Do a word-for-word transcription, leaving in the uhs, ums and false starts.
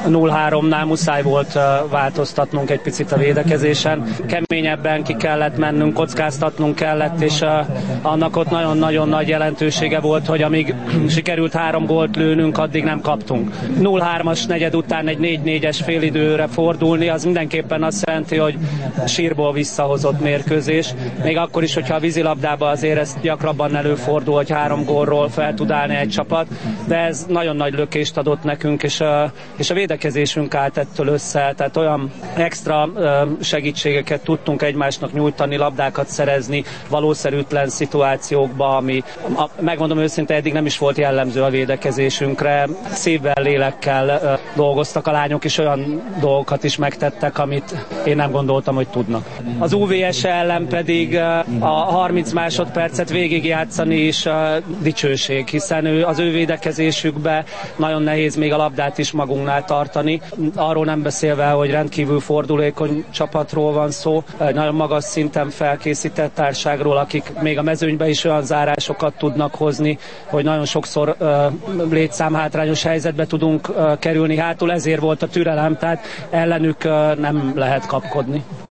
nulla háromnál muszáj volt változtatnunk egy picit a védekezésen. Keményebben ki kellett mennünk, kockáztatnunk kellett, és annak ott nagyon-nagyon nagy jelentősége volt, hogy amíg sikerült három gólt lőnünk, addig nem kaptunk. nulla hármas negyed után egy négy négyes félidőre fordulni, az mindenképpen azt jelenti, hogy sírból visszahozott mérkőzés. Még akkor is, hogyha a vízilabdában azért ez gyakrabban előfordul, hogy három gólról fel tud állni egy csapat, de ez nagyon nagy lökést adott nekünk, és a, és a védekezésünk állt ettől össze, tehát olyan extra segítségeket tudtunk egymásnak nyújtani, labdákat szerezni valószerűtlen szituációkba, ami a, megmondom őszintén, eddig nem is volt jellemző a védekezésünkre. Szívvel, lélekkel dolgoztak a lányok, és olyan dolgokat is megtettek, amit én nem gondoltam, hogy tudnak. Az u vé es ellen pedig a harminc másodpercet végigjátszani is dicsőség, hiszen ő, az ő védekezésükbe nagyon nehéz még a labdát is magunknál tartani. Arról nem beszélve, hogy rendkívül fordulékony csapatról van szó, nagyon magas szinten felkészített társágról, akik még a mezőnybe is olyan zárásokat tudnak hozni, hogy nagyon sokszor uh, létszámhátrányos helyzetbe tudunk uh, kerülni hátul, ezért volt a türelem, tehát ellenük uh, nem lehet kapkodni.